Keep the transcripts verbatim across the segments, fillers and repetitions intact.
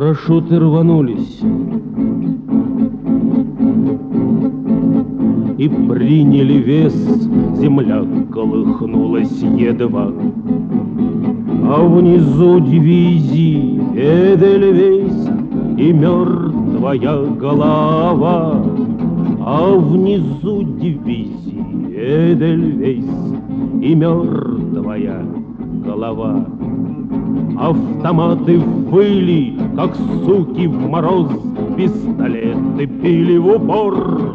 Парашюты рванулись и приняли вес, земля колыхнулась едва, а внизу дивизии Эдельвейс и мертвая голова, а внизу дивизии Эдельвейс и мертвая голова. Автоматы выли, как суки в мороз, пистолеты били в упор.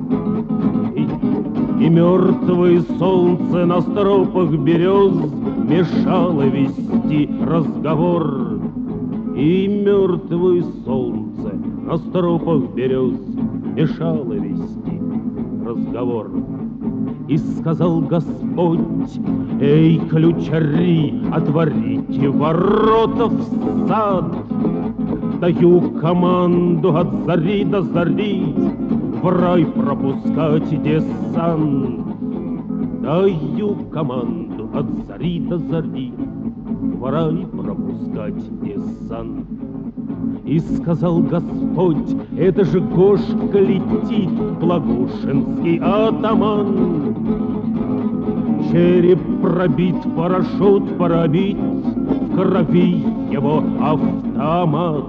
И, и мертвое солнце на стропах берез мешало вести разговор. И мертвое солнце на стропах берез мешало вести разговор. И сказал Господь: эй, ключари, отворите ворота в сад. Даю команду от зари до зари в рай пропускать десант. Даю команду от зари до зари в рай пропускать десант. И сказал Господь: это же Гошка летит, благушинский атаман. Череп пробит, парашют пробит, в крови его автомат.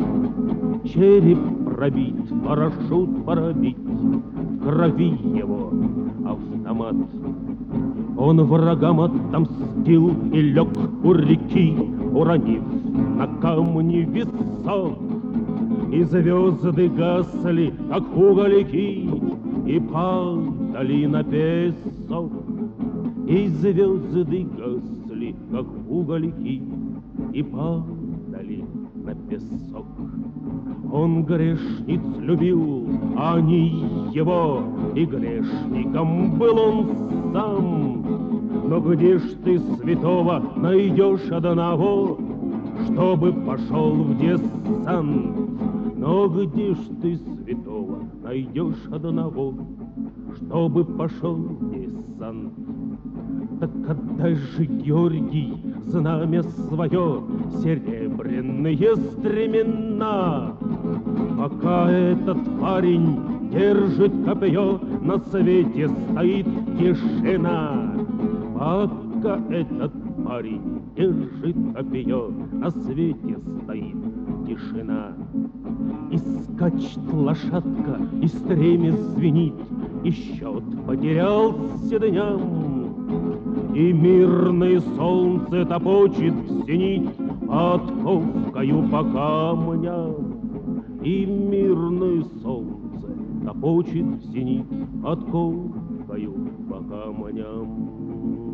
Череп пробит, парашют пробит, в крови его автомат. Он врагам отомстил и лег у реки, уронив на камни висок. И звезды гасли, как угольки, и падали на песок. И звезды гасли, как угольки, и падали на песок. Он грешниц любил, а они его, и грешником был он сам. Но где ж ты святого найдешь одного, чтобы пошел в десант? Но где ж ты святого найдешь одного, чтобы пошел в десант? Так отдай же, Георгий, знамя свое, серебряные стремена. Пока этот парень держит копье, на свете стоит тишина. Пока этот парень держит копье, на свете стоит тишина. И скачет лошадка, и стремя звенит, и счет потерялся дням. И мирное солнце топочет в зенит подковкою по камням. И мирное солнце топочет в зенит подковкою по камням.